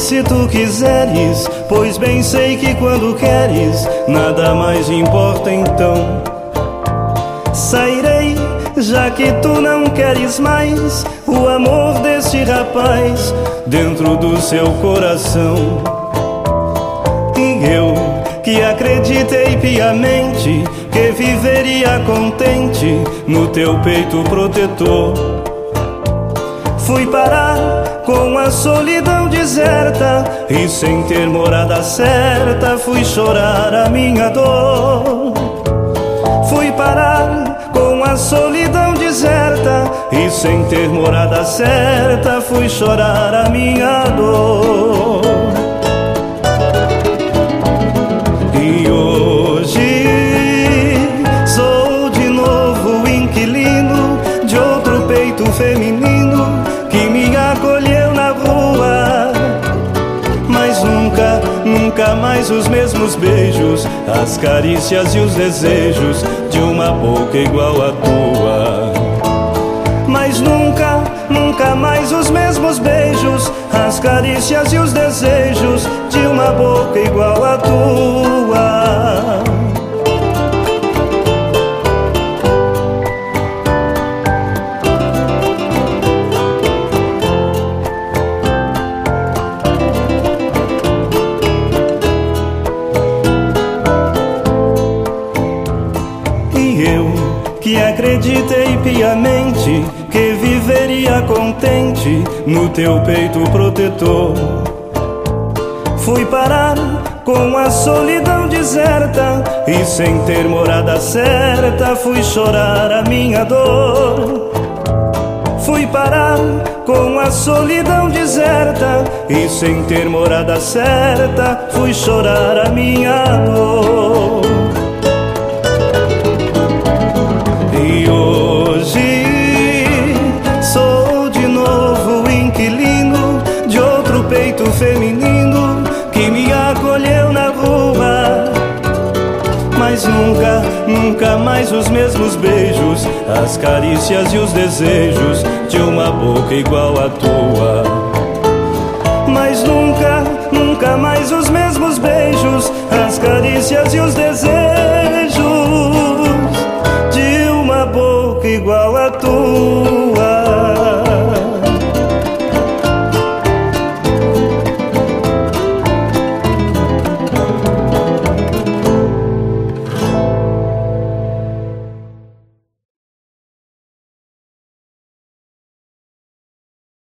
se tu quiseres, pois bem sei que quando queres, nada mais importa então. Sairei, já que tu não queres mais o amor deste rapaz dentro do seu coração. E eu, que acreditei piamente que viveria contente no teu peito protetor, fui parar com a solidão deserta e sem ter morada certa fui chorar a minha dor. Fui parar com a solidão deserta e sem ter morada certa fui chorar a minha dor. E hoje sou de novo inquilino de outro peito feminino que me acolheu na rua. Mas nunca, nunca mais os mesmos beijos, as carícias e os desejos de uma boca igual à tua. Mas nunca, nunca mais os mesmos beijos, as carícias e os desejos de uma boca igual à tua. E eu, que acreditei piamente que viveria contente no teu peito protetor, fui parar com a solidão deserta e sem ter morada certa fui chorar a minha dor. Fui parar com a solidão deserta e sem ter morada certa fui chorar a minha dor. E hoje sou de novo inquilino de outro peito feminino que me acolheu na rua. Mas nunca, nunca mais os mesmos beijos, as carícias e os desejos de uma boca igual à tua. Mas nunca, nunca mais os mesmos beijos, as carícias e os desejos de uma boca igual à tua.